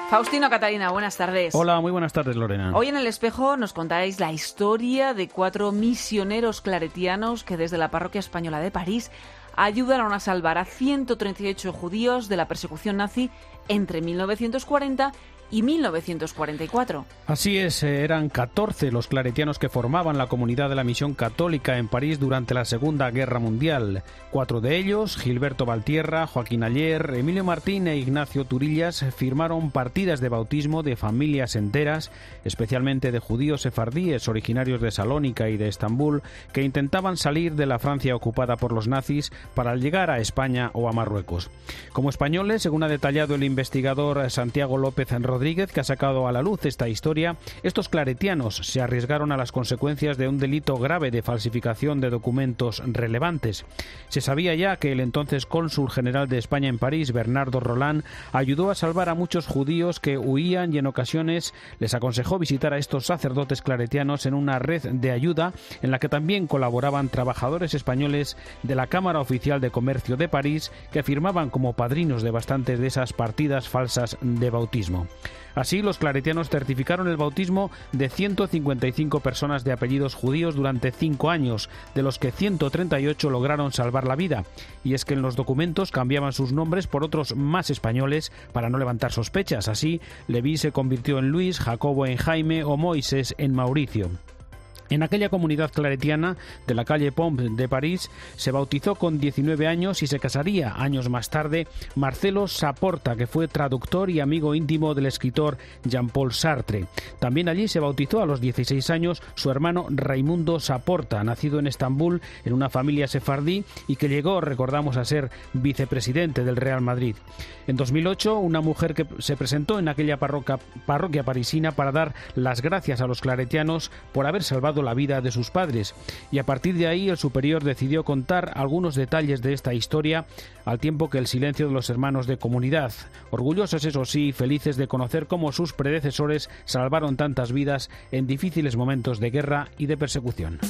Faustino, Catalina, buenas tardes. Hola, muy buenas tardes, Lorena. Hoy en El Espejo nos contáis la historia de 4 misioneros claretianos que desde la Parroquia Española de París ayudaron a salvar a 138 judíos de la persecución nazi entre 1940 y 1944. Así es, eran 14 los claretianos que formaban la comunidad de la Misión Católica en París durante la Segunda Guerra Mundial. 4 de ellos, Gilberto Valtierra, Joaquín Aller, Emilio Martín e Ignacio Turillas, firmaron partidas de bautismo de familias enteras, especialmente de judíos sefardíes originarios de Salónica y de Estambul, que intentaban salir de la Francia ocupada por los nazis para llegar a España o a Marruecos. Como españoles, según ha detallado el investigador Santiago López Rodríguez, que ha sacado a la luz esta historia, estos claretianos se arriesgaron a las consecuencias de un delito grave de falsificación de documentos relevantes. Se sabía ya que el entonces cónsul general de España en París, Bernardo Roland, ayudó a salvar a muchos judíos que huían y en ocasiones les aconsejó visitar a estos sacerdotes claretianos en una red de ayuda en la que también colaboraban trabajadores españoles de la Cámara Oficial de Comercio de París que firmaban como padrinos de bastantes de esas partidas falsas de bautismo. Así, los claretianos certificaron el bautismo de 155 personas de apellidos judíos durante 5 años, de los que 138 lograron salvar la vida. Y es que en los documentos cambiaban sus nombres por otros más españoles para no levantar sospechas. Así, Leví se convirtió en Luis, Jacobo en Jaime o Moisés en Mauricio. En aquella comunidad claretiana de la calle Pomp de París se bautizó con 19 años y se casaría años más tarde Marcelo Saporta, que fue traductor y amigo íntimo del escritor Jean-Paul Sartre. También allí se bautizó a los 16 años su hermano Raimundo Saporta, nacido en Estambul en una familia sefardí y que llegó, recordamos, a ser vicepresidente del Real Madrid. En 2008, una mujer que se presentó en aquella parroquia parisina para dar las gracias a los claretianos por haber salvado la vida de sus padres, y a partir de ahí el superior decidió contar algunos detalles de esta historia al tiempo que el silencio de los hermanos de comunidad, orgullosos eso sí, felices de conocer cómo sus predecesores salvaron tantas vidas en difíciles momentos de guerra y de persecución.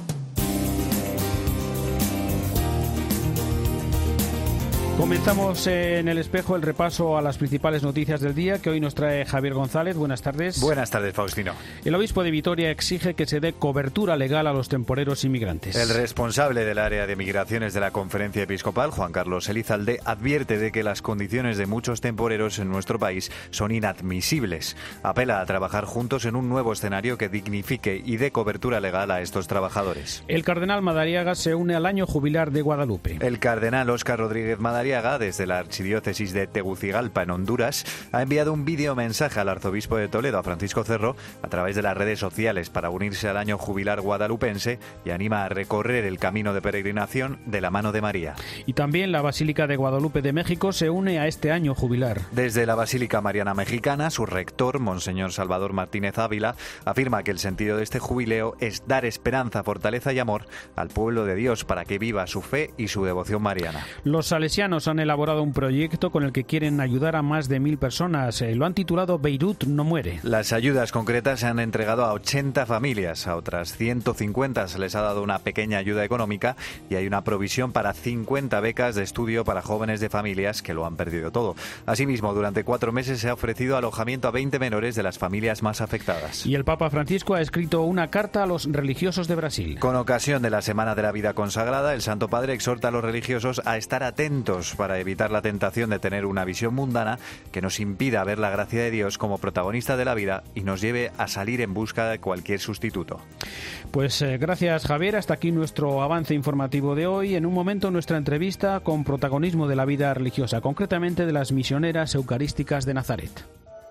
Comenzamos en El Espejo el repaso a las principales noticias del día que hoy nos trae Javier González. Buenas tardes. Buenas tardes, Faustino. El obispo de Vitoria exige que se dé cobertura legal a los temporeros inmigrantes. El responsable del área de migraciones de la Conferencia Episcopal, Juan Carlos Elizalde, advierte de que las condiciones de muchos temporeros en nuestro país son inadmisibles. Apela a trabajar juntos en un nuevo escenario que dignifique y dé cobertura legal a estos trabajadores. El cardenal Madariaga se une al año jubilar de Guadalupe. El cardenal Óscar Rodríguez Madariaga, desde la archidiócesis de Tegucigalpa, en Honduras, ha enviado un vídeo mensaje al arzobispo de Toledo, a Francisco Cerro, a través de las redes sociales para unirse al año jubilar guadalupense y anima a recorrer el camino de peregrinación de la mano de María. Y también la Basílica de Guadalupe de México se une a este año jubilar. Desde la Basílica Mariana Mexicana, su rector, Monseñor Salvador Martínez Ávila, afirma que el sentido de este jubileo es dar esperanza, fortaleza y amor al pueblo de Dios para que viva su fe y su devoción mariana. Los salesianos han elaborado un proyecto con el que quieren ayudar a más de 1.000 personas. Lo han titulado Beirut no muere. Las ayudas concretas se han entregado a 80 familias. A otras 150 se les ha dado una pequeña ayuda económica y hay una provisión para 50 becas de estudio para jóvenes de familias que lo han perdido todo. Asimismo, durante 4 meses se ha ofrecido alojamiento a 20 menores de las familias más afectadas. Y el Papa Francisco ha escrito una carta a los religiosos de Brasil. Con ocasión de la Semana de la Vida Consagrada, el Santo Padre exhorta a los religiosos a estar atentos para evitar la tentación de tener una visión mundana que nos impida ver la gracia de Dios como protagonista de la vida y nos lleve a salir en busca de cualquier sustituto. Pues gracias, Javier. Hasta aquí nuestro avance informativo de hoy. En un momento nuestra entrevista con protagonismo de la vida religiosa, concretamente de las misioneras eucarísticas de Nazaret.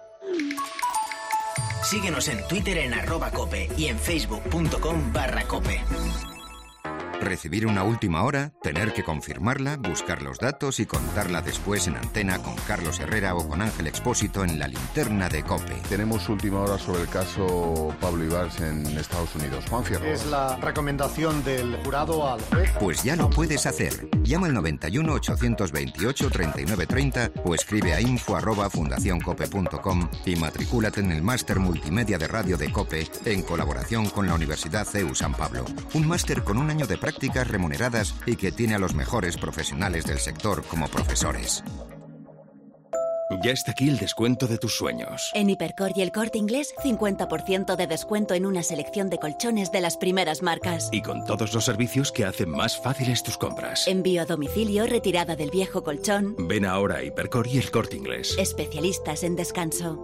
Síguenos en Twitter en @cope y en facebook.com/cope. Recibir una última hora, tener que confirmarla, buscar los datos y contarla después en antena con Carlos Herrera o con Ángel Expósito en La Linterna de COPE. Tenemos última hora sobre el caso Pablo Ibarz en Estados Unidos. Juan Fierro. Es la recomendación del jurado al juez. Pues ya lo puedes hacer. Llama al 91 828 3930 o escribe a info@fundacioncope.com y matricúlate en el máster multimedia de radio de COPE en colaboración con la Universidad CEU San Pablo. Un máster con un año de prácticas remuneradas y que tiene a los mejores profesionales del sector como profesores. Ya está aquí el descuento de tus sueños. En Hipercor y El Corte Inglés, 50% de descuento en una selección de colchones de las primeras marcas. Y con todos los servicios que hacen más fáciles tus compras. Envío a domicilio, retirada del viejo colchón. Ven ahora a Hipercor y El Corte Inglés. Especialistas en descanso.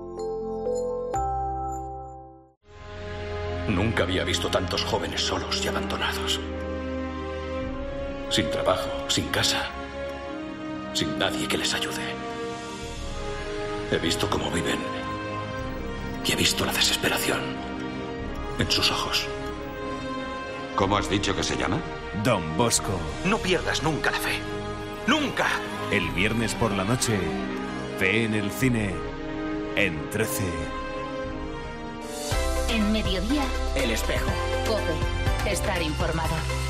Nunca había visto tantos jóvenes solos y abandonados. Sin trabajo, sin casa, sin nadie que les ayude. He visto cómo viven y he visto la desesperación en sus ojos. ¿Cómo has dicho que se llama? Don Bosco. No pierdas nunca la fe. ¡Nunca! El viernes por la noche, Fe en el cine, en 13. En Mediodía, El Espejo. COPE. Estar informado.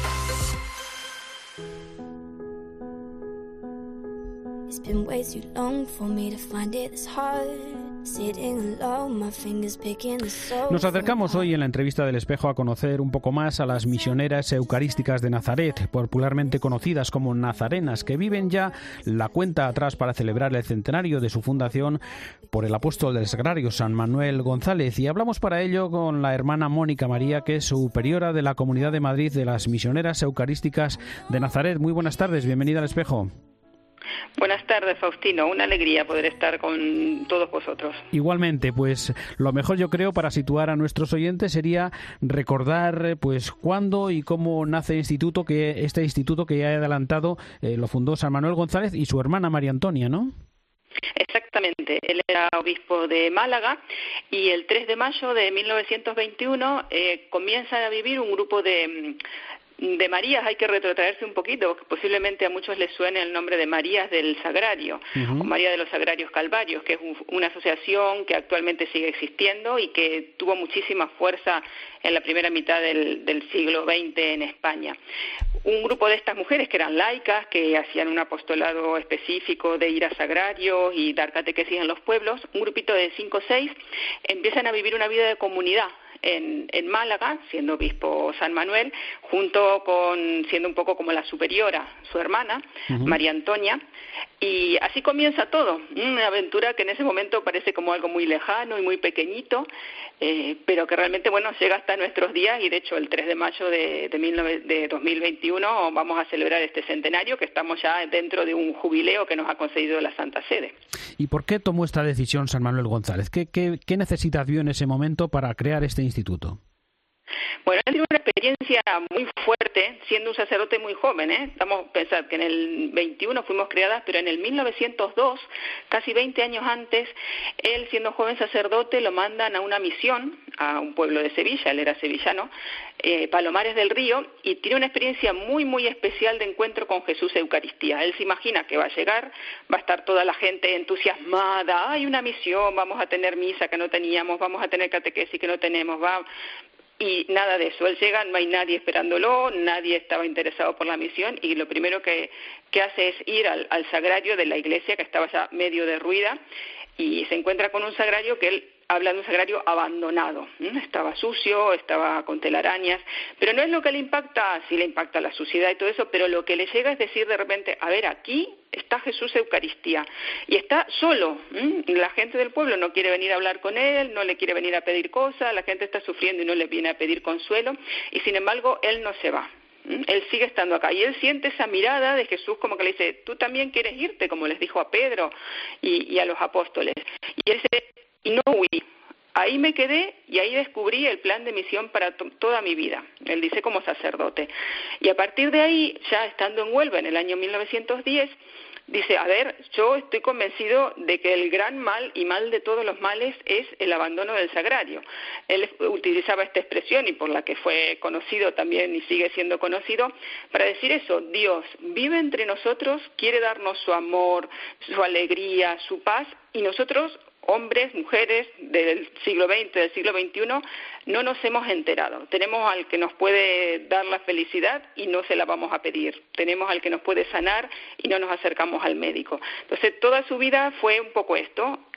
It's been way too long for me to find it this hard. Sitting alone, my fingers picking the soul. Nos acercamos hoy en la entrevista del Espejo a conocer un poco más a las misioneras eucarísticas de Nazaret, popularmente conocidas como nazarenas, que viven ya la cuenta atrás para celebrar el centenario de su fundación por el apóstol del Sagrario, San Manuel González. Y hablamos para ello con la hermana Mónica María, que es superiora de la Comunidad de Madrid de las Misioneras Eucarísticas de Nazaret. Muy buenas tardes, bienvenida al Espejo. Buenas tardes, Faustino. Una alegría poder estar con todos vosotros. Igualmente, pues lo mejor yo creo para situar a nuestros oyentes sería recordar pues cuándo y cómo nace este instituto que ya he adelantado, lo fundó San Manuel González y su hermana María Antonia, ¿no? Exactamente, él era obispo de Málaga y el 3 de mayo de 1921 comienza a vivir un grupo de Marías. Hay que retrotraerse un poquito, porque posiblemente a muchos les suene el nombre de Marías del Sagrario, o María de los Sagrarios Calvarios, que es una asociación que actualmente sigue existiendo y que tuvo muchísima fuerza en la primera mitad del siglo XX en España. Un grupo de estas mujeres que eran laicas, que hacían un apostolado específico de ir a sagrarios y dar catequesis en los pueblos, un grupito de 5 o 6, empiezan a vivir una vida de comunidad en Málaga, siendo obispo San Manuel, junto con, siendo un poco como la superiora, su hermana, María Antonia, y así comienza todo, una aventura que en ese momento parece como algo muy lejano y muy pequeñito, pero que realmente, bueno, llega hasta nuestros días, y de hecho el 3 de mayo de 2021 vamos a celebrar este centenario, que estamos ya dentro de un jubileo que nos ha concedido la Santa Sede. ¿Y por qué tomó esta decisión San Manuel González? ¿Qué necesidad vio en ese momento para crear este instituto? Bueno, él tiene una experiencia muy fuerte, siendo un sacerdote muy joven, Estamos a pensar que en el 21 fuimos creadas, pero en el 1902, casi 20 años antes, él, siendo joven sacerdote, lo mandan a una misión a un pueblo de Sevilla, él era sevillano, Palomares del Río, y tiene una experiencia muy, muy especial de encuentro con Jesús Eucaristía. Él se imagina que va a llegar, va a estar toda la gente entusiasmada, hay una misión, vamos a tener misa que no teníamos, vamos a tener catequesis que no tenemos, y nada de eso. Él llega, no hay nadie esperándolo, nadie estaba interesado por la misión, y lo primero que hace es ir al sagrario de la iglesia, que estaba ya medio derruida, y se encuentra con un sagrario que él habla de un sagrario abandonado, estaba sucio, estaba con telarañas, pero no es lo que le impacta, sí le impacta la suciedad y todo eso, pero lo que le llega es decir de repente, a ver, aquí está Jesús Eucaristía, y está solo, la gente del pueblo no quiere venir a hablar con él, no le quiere venir a pedir cosas, la gente está sufriendo y no le viene a pedir consuelo, y sin embargo él no se va. Él sigue estando acá y él siente esa mirada de Jesús como que le dice, tú también quieres irte, como les dijo a Pedro y a los apóstoles, y él dice, y no huí. Ahí me quedé y ahí descubrí el plan de misión para toda mi vida, él dice, como sacerdote. Y a partir de ahí, ya estando en Huelva en el año 1910, dice, a ver, yo estoy convencido de que el gran mal y mal de todos los males es el abandono del sagrario. Él utilizaba esta expresión, y por la que fue conocido también y sigue siendo conocido, para decir eso, Dios vive entre nosotros, quiere darnos su amor, su alegría, su paz, y nosotros, hombres, mujeres del siglo XX, del siglo XXI, no nos hemos enterado. Tenemos al que nos puede dar la felicidad y no se la vamos a pedir. Tenemos al que nos puede sanar y no nos acercamos al médico. Entonces, toda su vida fue un poco esto,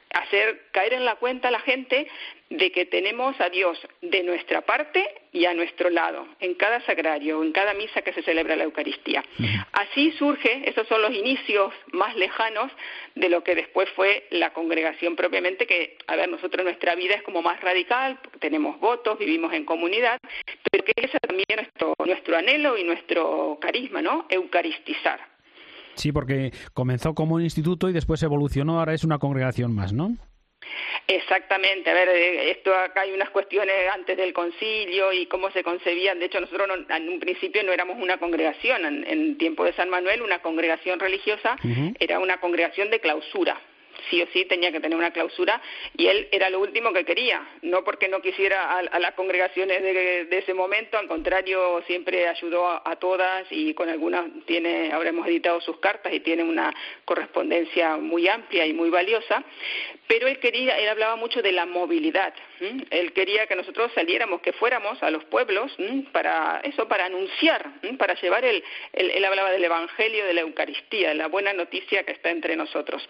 hacer caer en la cuenta a la gente de que tenemos a Dios de nuestra parte y a nuestro lado, en cada sagrario, en cada misa que se celebra la Eucaristía. Así surge, esos son los inicios más lejanos de lo que después fue la congregación propiamente, que, a ver, nosotros nuestra vida es como más radical, tenemos votos, vivimos en comunidad, pero que ese es también nuestro anhelo y nuestro carisma, ¿no? Eucaristizar. Sí, porque comenzó como un instituto y después evolucionó, ahora es una congregación más, ¿no? Exactamente, a ver, esto acá hay unas cuestiones antes del concilio y cómo se concebían. De hecho, nosotros en un principio no éramos una congregación, en tiempo de San Manuel una congregación religiosa era una congregación de clausura. Sí o sí tenía que tener una clausura, y él era lo último que quería, no porque no quisiera a las congregaciones de ese momento, al contrario, siempre ayudó a todas, y con algunas ahora hemos editado sus cartas y tiene una correspondencia muy amplia y muy valiosa, pero él hablaba mucho de la movilidad. Él quería que nosotros saliéramos, que fuéramos a los pueblos para anunciar, para llevar él hablaba del Evangelio, de la Eucaristía, de la buena noticia que está entre nosotros.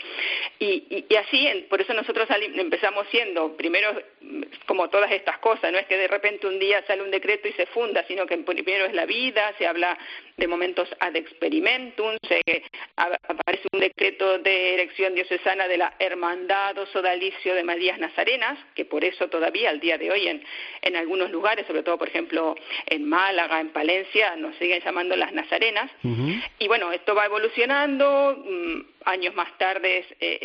Y así, por eso nosotros empezamos siendo, primero, como todas estas cosas, no es que de repente un día sale un decreto y se funda, sino que primero es la vida, se habla de momentos ad experimentum, aparece un decreto de erección diocesana de la Hermandad o Sodalicio de Marías Nazarenas, que por eso todavía al día de hoy en algunos lugares, sobre todo, por ejemplo, en Málaga, en Palencia, nos siguen llamando las Nazarenas. Y bueno, esto va evolucionando, años más tarde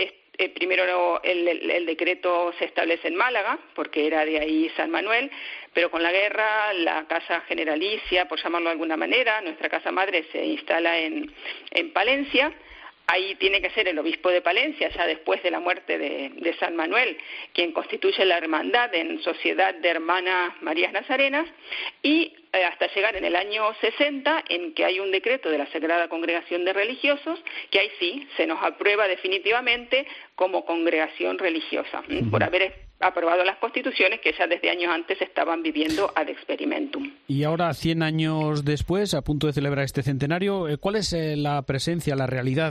primero el decreto se establece en Málaga, porque era de ahí San Manuel, pero con la guerra la Casa Generalicia, por llamarlo de alguna manera, nuestra casa madre se instala en Palencia. Ahí tiene que ser el obispo de Palencia, ya después de la muerte de San Manuel, quien constituye la hermandad en Sociedad de Hermanas Marías Nazarenas, y hasta llegar en el año 60, en que hay un decreto de la Sagrada Congregación de Religiosos, que ahí sí se nos aprueba definitivamente como congregación religiosa, por haber aprobado las constituciones que ya desde años antes estaban viviendo ad experimentum. Y ahora, 100 años después, a punto de celebrar este centenario, ¿cuál es la presencia, la realidad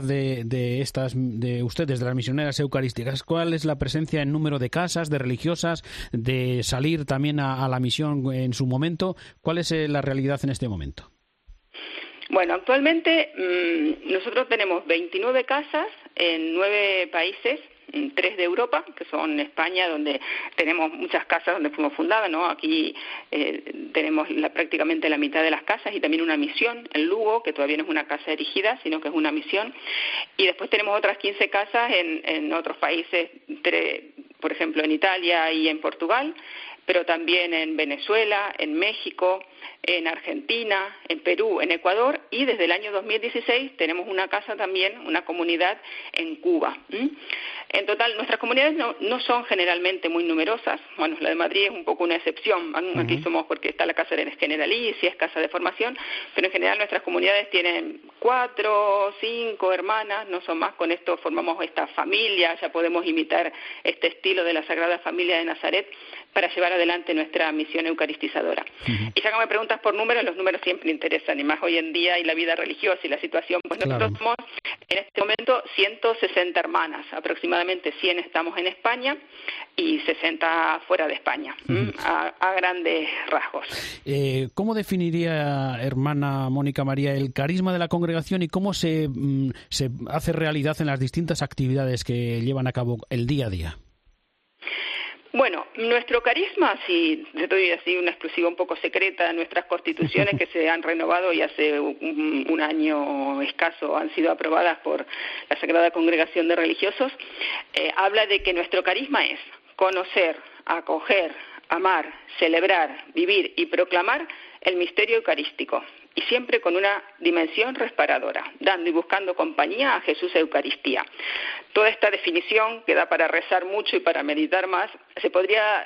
de ustedes, de las misioneras eucarísticas? ¿Cuál es la presencia en número de casas, de religiosas, de salir también a la misión en su momento? ¿Cuál es la realidad en este momento? Bueno, actualmente nosotros tenemos 29 casas en 9 países, 3 de Europa, que son España, donde tenemos muchas casas donde fuimos fundadas, ¿no? Aquí tenemos prácticamente la mitad de las casas, y también una misión en Lugo, que todavía no es una casa erigida, sino que es una misión. Y después tenemos otras 15 casas en otros países, por ejemplo en Italia y en Portugal, pero también en Venezuela, en México, en Argentina, en Perú, en Ecuador, y desde el año 2016 tenemos una casa también, una comunidad en Cuba. En total, nuestras comunidades no son generalmente muy numerosas. Bueno, la de Madrid es un poco una excepción. Aquí somos porque está la Casa Generalicia, es casa de formación, pero en general nuestras comunidades tienen 4, 5 hermanas, no son más. Con esto formamos esta familia, ya podemos imitar este estilo de la Sagrada Familia de Nazaret para llevar adelante nuestra misión eucaristizadora. Y ya que me preguntas por números, los números siempre interesan, y más hoy en día y la vida religiosa y la situación, pues nosotros somos en este momento 160 hermanas, aproximadamente 100 estamos en España y 60 fuera de España, a grandes rasgos. ¿Cómo definiría, hermana Mónica María, el carisma de la congregación y cómo se hace realidad en las distintas actividades que llevan a cabo el día a día? Bueno, nuestro carisma, si te doy así una exclusiva un poco secreta de nuestras constituciones que se han renovado y hace un año escaso han sido aprobadas por la Sagrada Congregación de Religiosos, habla de que nuestro carisma es conocer, acoger, amar, celebrar, vivir y proclamar el misterio eucarístico, y siempre con una dimensión reparadora, dando y buscando compañía a Jesús Eucaristía. Toda esta definición, que da para rezar mucho y para meditar más, se podría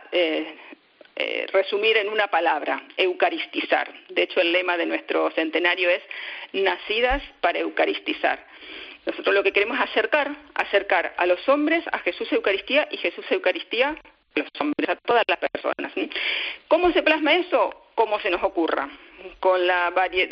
resumir en una palabra: eucaristizar. De hecho, el lema de nuestro centenario es nacidas para eucaristizar. Nosotros lo que queremos es acercar a los hombres a Jesús Eucaristía, y Jesús Eucaristía a los hombres, a todas las personas. ¿Cómo se plasma eso? Como se nos ocurra. con la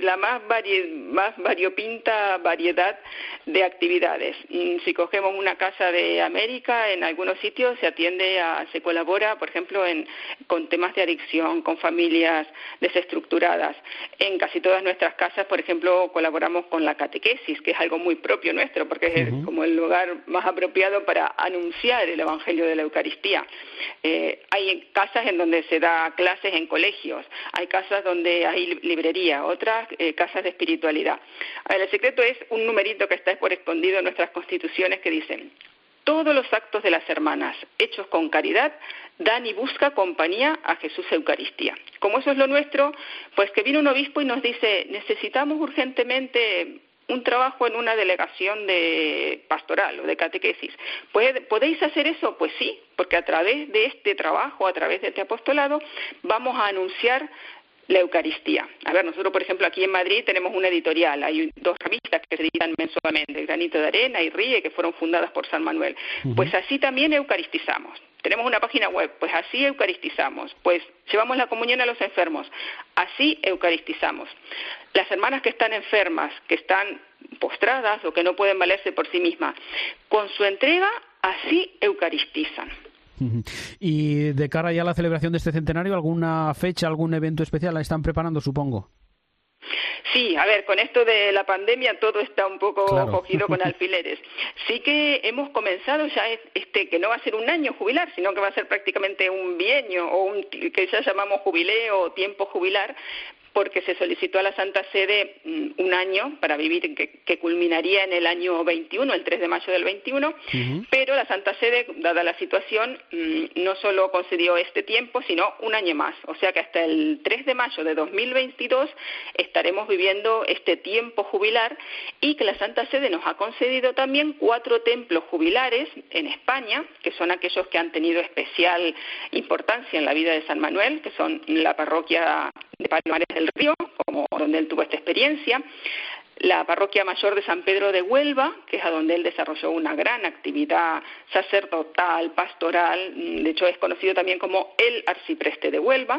más variopinta variedad de actividades. Si cogemos una casa de América, en algunos sitios se colabora, por ejemplo, con temas de adicción, con familias desestructuradas. En casi todas nuestras casas, por ejemplo, colaboramos con la catequesis, que es algo muy propio nuestro, porque es como el lugar más apropiado para anunciar el Evangelio de la Eucaristía. Hay casas en donde se da clases en colegios, hay casas donde hay librería, otras casas de espiritualidad. A ver, el secreto es un numerito que está por escondido en nuestras constituciones que dicen: todos los actos de las hermanas hechos con caridad dan y busca compañía a Jesús Eucaristía. Como eso es lo nuestro, pues que viene un obispo y nos dice: necesitamos urgentemente un trabajo en una delegación de pastoral o de catequesis. ¿Podéis hacer eso? Pues sí, porque a través de este trabajo, a través de este apostolado, vamos a anunciar la Eucaristía. A ver, nosotros, por ejemplo, aquí en Madrid tenemos una editorial, hay 2 revistas que se editan mensualmente, Granito de Arena y Ríe, que fueron fundadas por San Manuel. Pues así también eucaristizamos. Tenemos una página web, pues así eucaristizamos. Pues llevamos la comunión a los enfermos, así eucaristizamos. Las hermanas que están enfermas, que están postradas o que no pueden valerse por sí mismas, con su entrega, así eucaristizan. Y de cara ya a la celebración de este centenario, ¿alguna fecha, algún evento especial la están preparando, supongo? Sí, a ver, con esto de la pandemia todo está un poco cogido con alfileres. Sí que hemos comenzado ya que no va a ser un año jubilar, sino que va a ser prácticamente un bienio o que ya llamamos jubileo o tiempo jubilar, porque se solicitó a la Santa Sede un año para vivir, que culminaría en el año 21, el 3 de mayo del 21, pero la Santa Sede, dada la situación, no solo concedió este tiempo, sino un año más. O sea que hasta el 3 de mayo de 2022 estaremos viviendo este tiempo jubilar, y que la Santa Sede nos ha concedido también 4 templos jubilares en España, que son aquellos que han tenido especial importancia en la vida de San Manuel, que son la parroquia de Palomares del Río, como donde él tuvo esta experiencia, la parroquia mayor de San Pedro de Huelva, que es a donde él desarrolló una gran actividad sacerdotal, pastoral, de hecho es conocido también como el arcipreste de Huelva,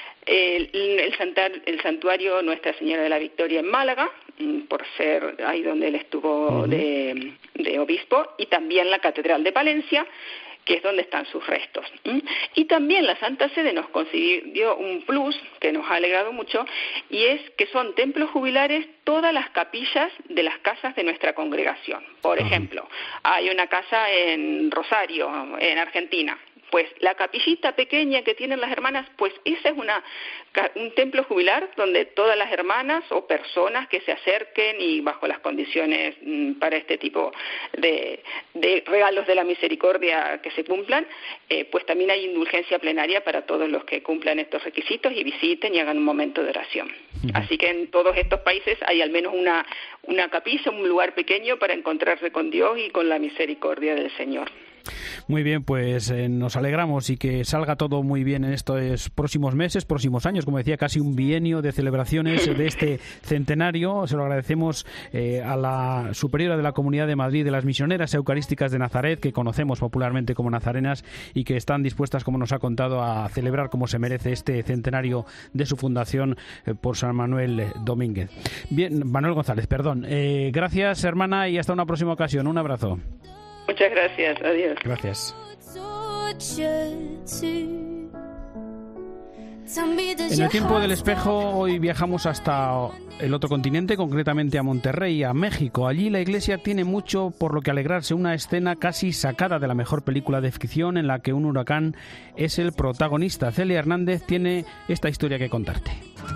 el santuario Nuestra Señora de la Victoria en Málaga, por ser ahí donde él estuvo de obispo, y también la Catedral de Palencia, que es donde están sus restos. Y también la Santa Sede nos concedió un plus que nos ha alegrado mucho, y es que son templos jubilares todas las capillas de las casas de nuestra congregación. Por ejemplo, hay una casa en Rosario, en Argentina. Pues la capillita pequeña que tienen las hermanas, pues esa es un templo jubilar donde todas las hermanas o personas que se acerquen y bajo las condiciones para este tipo de regalos de la misericordia que se cumplan, pues también hay indulgencia plenaria para todos los que cumplan estos requisitos y visiten y hagan un momento de oración. Así que en todos estos países hay al menos una capilla, un lugar pequeño para encontrarse con Dios y con la misericordia del Señor. Muy bien, pues nos alegramos y que salga todo muy bien en estos próximos meses, próximos años, como decía, casi un bienio de celebraciones de este centenario. Se lo agradecemos a la superiora de la Comunidad de Madrid de las Misioneras Eucarísticas de Nazaret, que conocemos popularmente como nazarenas, y que están dispuestas, como nos ha contado, a celebrar como se merece este centenario de su fundación por San Manuel Domínguez. Bien, Manuel González, perdón. Gracias, hermana, y hasta una próxima ocasión. Un abrazo. Muchas gracias, adiós. Gracias. En el tiempo del espejo hoy viajamos hasta el otro continente, concretamente a Monterrey, a México. Allí la Iglesia tiene mucho por lo que alegrarse, una escena casi sacada de la mejor película de ficción en la que un huracán es el protagonista. Celia Hernández tiene esta historia que contarte.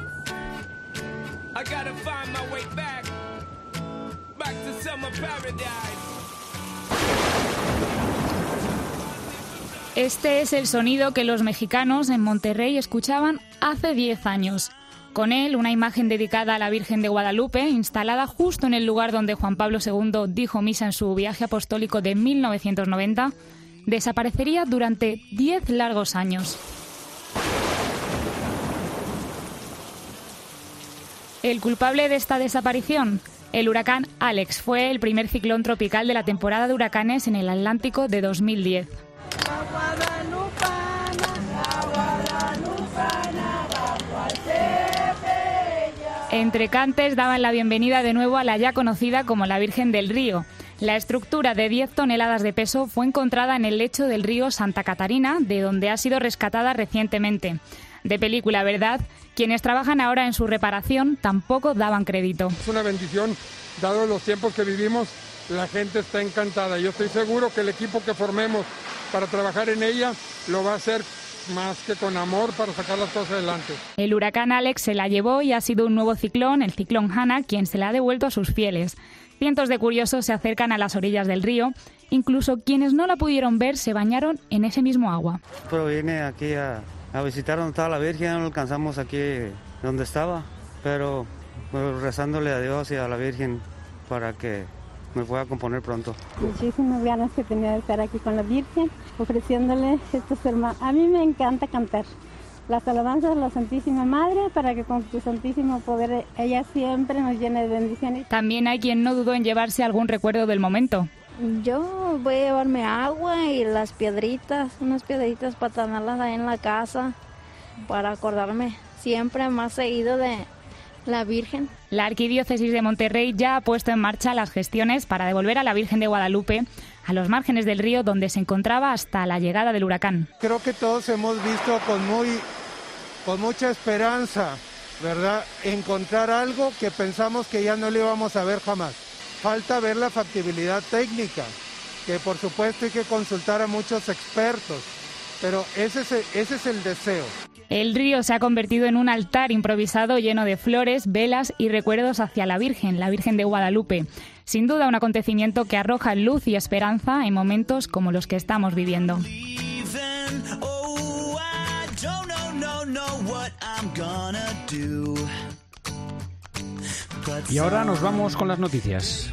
Este es el sonido que los mexicanos en Monterrey escuchaban hace 10 años. Con él, una imagen dedicada a la Virgen de Guadalupe, instalada justo en el lugar donde Juan Pablo II dijo misa en su viaje apostólico de 1990, desaparecería durante 10 largos años. ¿El culpable de esta desaparición? El huracán Alex fue el primer ciclón tropical de la temporada de huracanes en el Atlántico de 2010. Entre cantes daban la bienvenida de nuevo a la ya conocida como la Virgen del Río. La estructura de 10 toneladas de peso fue encontrada en el lecho del río Santa Catarina, de donde ha sido rescatada recientemente. De película, ¿verdad? Quienes trabajan ahora en su reparación tampoco daban crédito. Es una bendición, dado los tiempos que vivimos, la gente está encantada. Yo estoy seguro que el equipo que formemos para trabajar en ella lo va a hacer más que con amor para sacar las cosas adelante. El huracán Alex se la llevó y ha sido un nuevo ciclón, el ciclón Hanna, quien se la ha devuelto a sus fieles. Cientos de curiosos se acercan a las orillas del río. Incluso quienes no la pudieron ver se bañaron en ese mismo agua. Pero vine aquí a visitar donde estaba la Virgen, no alcanzamos aquí donde estaba, pero rezándole a Dios y a la Virgen para que me pueda componer pronto. Muchísimas ganas que tenía de estar aquí con la Virgen, ofreciéndole estos hermanos. A mí me encanta cantar las alabanzas de la Santísima Madre para que con su santísimo poder ella siempre nos llene de bendiciones. También hay quien no dudó en llevarse algún recuerdo del momento. Yo voy a llevarme agua y las piedritas, unas piedritas para tenerlas ahí en la casa, para acordarme siempre más seguido de la Virgen. La Arquidiócesis de Monterrey ya ha puesto en marcha las gestiones para devolver a la Virgen de Guadalupe a los márgenes del río donde se encontraba hasta la llegada del huracán. Creo que todos hemos visto con mucha esperanza, ¿verdad?, encontrar algo que pensamos que ya no le íbamos a ver jamás. Falta ver la factibilidad técnica, que por supuesto hay que consultar a muchos expertos, pero ese es el deseo. El río se ha convertido en un altar improvisado lleno de flores, velas y recuerdos hacia la Virgen de Guadalupe. Sin duda un acontecimiento que arroja luz y esperanza en momentos como los que estamos viviendo. Y ahora nos vamos con las noticias.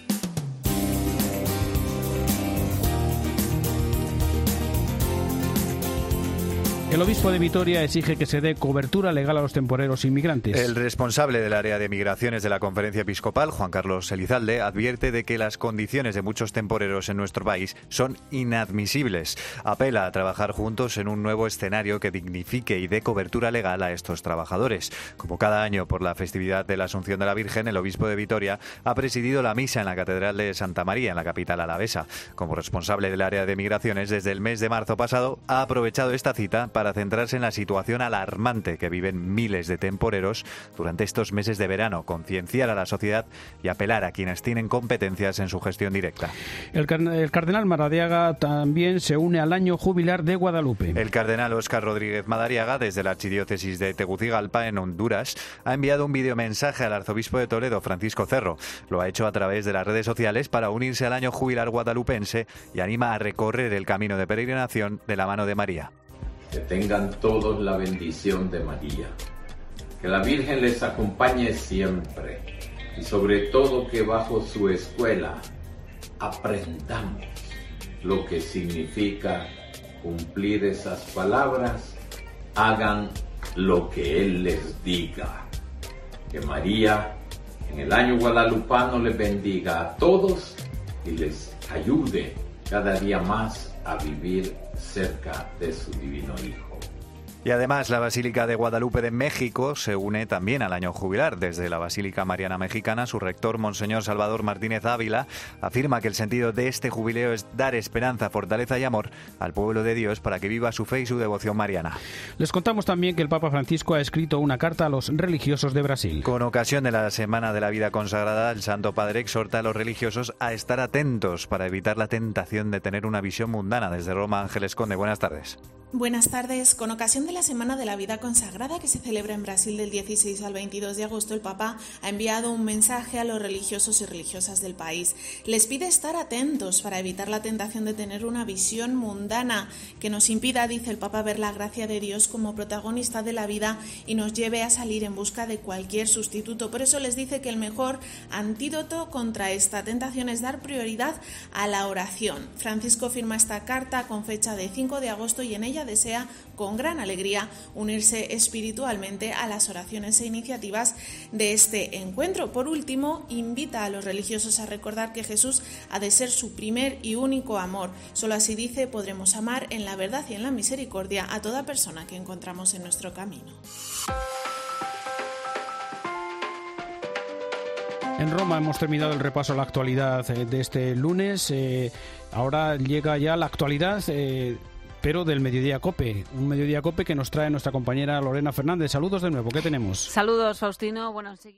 El obispo de Vitoria exige que se dé cobertura legal a los temporeros inmigrantes. El responsable del área de migraciones de la Conferencia Episcopal, Juan Carlos Elizalde, advierte de que las condiciones de muchos temporeros en nuestro país son inadmisibles. Apela a trabajar juntos en un nuevo escenario que dignifique y dé cobertura legal a estos trabajadores. Como cada año por la festividad de la Asunción de la Virgen, el obispo de Vitoria ha presidido la misa en la Catedral de Santa María, en la capital alavesa. Como responsable del área de migraciones, desde el mes de marzo pasado, ha aprovechado esta cita para centrarse en la situación alarmante que viven miles de temporeros durante estos meses de verano, concienciar a la sociedad y apelar a quienes tienen competencias en su gestión directa. El cardenal Madariaga también se une al año jubilar de Guadalupe. El cardenal Óscar Rodríguez Madariaga, desde la archidiócesis de Tegucigalpa, en Honduras, ha enviado un videomensaje al arzobispo de Toledo, Francisco Cerro. Lo ha hecho a través de las redes sociales para unirse al año jubilar guadalupense y anima a recorrer el camino de peregrinación de la mano de María. Que tengan todos la bendición de María. Que la Virgen les acompañe siempre. Y sobre todo que bajo su escuela aprendamos lo que significa cumplir esas palabras. Hagan lo que Él les diga. Que María en el año guadalupano les bendiga a todos y les ayude cada día más a vivir cerca de su divino Hijo. Y además la Basílica de Guadalupe de México se une también al año jubilar. Desde la Basílica Mariana Mexicana, su rector, Monseñor Salvador Martínez Ávila, afirma que el sentido de este jubileo es dar esperanza, fortaleza y amor al pueblo de Dios para que viva su fe y su devoción mariana. Les contamos también que el Papa Francisco ha escrito una carta a los religiosos de Brasil. Con ocasión de la Semana de la Vida Consagrada, el Santo Padre exhorta a los religiosos a estar atentos para evitar la tentación de tener una visión mundana. Desde Roma, Ángeles Conde, buenas tardes. Buenas tardes. Con ocasión de la Semana de la Vida Consagrada que se celebra en Brasil del 16 al 22 de agosto, el Papa ha enviado un mensaje a los religiosos y religiosas del país. Les pide estar atentos para evitar la tentación de tener una visión mundana que nos impida, dice el Papa, ver la gracia de Dios como protagonista de la vida y nos lleve a salir en busca de cualquier sustituto. Por eso les dice que el mejor antídoto contra esta tentación es dar prioridad a la oración. Francisco firma esta carta con fecha de 5 de agosto y en ella desea con gran alegría unirse espiritualmente a las oraciones e iniciativas de este encuentro. Por último, invita a los religiosos a recordar que Jesús ha de ser su primer y único amor. Solo así, dice, podremos amar en la verdad y en la misericordia a toda persona que encontramos en nuestro camino. En Roma hemos terminado el repaso a la actualidad de este lunes. Ahora llega ya la actualidad, pero del Mediodía COPE. Un Mediodía COPE que nos trae nuestra compañera Lorena Fernández. Saludos de nuevo. ¿Qué tenemos? Saludos, Faustino. Bueno,